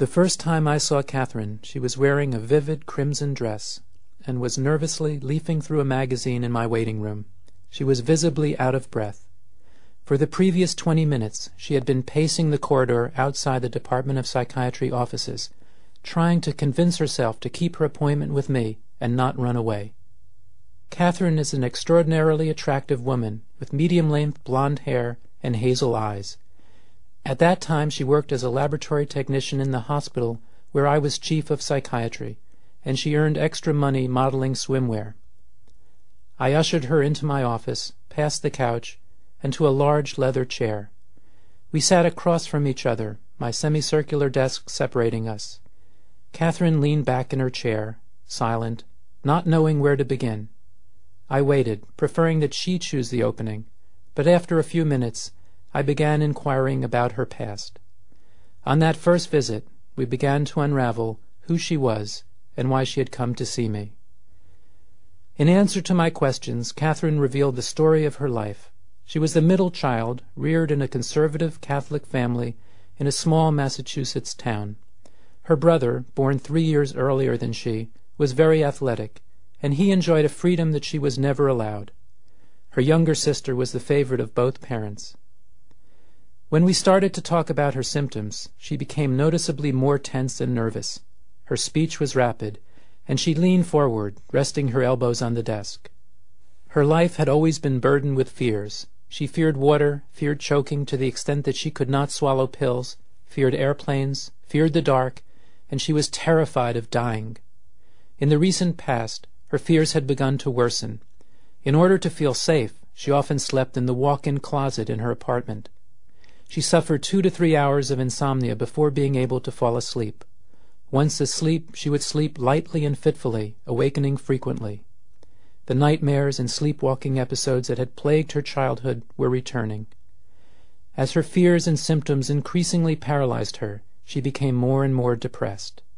The first time I saw Catherine, she was wearing a vivid crimson dress, and was nervously leafing through a magazine in my waiting room. She was visibly out of breath. For the previous 20 minutes she had been pacing the corridor outside the Department of Psychiatry offices, trying to convince herself to keep her appointment with me and not run away. Catherine is an extraordinarily attractive woman with medium-length blonde hair and hazel eyes. At that time she worked as a laboratory technician in the hospital where I was chief of psychiatry, and she earned extra money modeling swimwear. I ushered her into my office, past the couch, and to a large leather chair. We sat across from each other, my semicircular desk separating us. Catherine leaned back in her chair, silent, not knowing where to begin. I waited, preferring that she choose the opening, but after a few minutes I began inquiring about her past. On that first visit we began to unravel who she was and why she had come to see me. In answer to my questions, Catherine revealed the story of her life. She was the middle child, reared in a conservative Catholic family in a small Massachusetts town. Her brother, born 3 years earlier than she, was very athletic, and he enjoyed a freedom that she was never allowed. Her younger sister was the favorite of both parents. When we started to talk about her symptoms, she became noticeably more tense and nervous. Her speech was rapid, and she leaned forward, resting her elbows on the desk. Her life had always been burdened with fears. She feared water, feared choking to the extent that she could not swallow pills, feared airplanes, feared the dark, and she was terrified of dying. In the recent past, her fears had begun to worsen. In order to feel safe, she often slept in the walk-in closet in her apartment. She suffered 2 to 3 hours of insomnia before being able to fall asleep. Once asleep, she would sleep lightly and fitfully, awakening frequently. The nightmares and sleepwalking episodes that had plagued her childhood were returning. As her fears and symptoms increasingly paralyzed her, she became more and more depressed.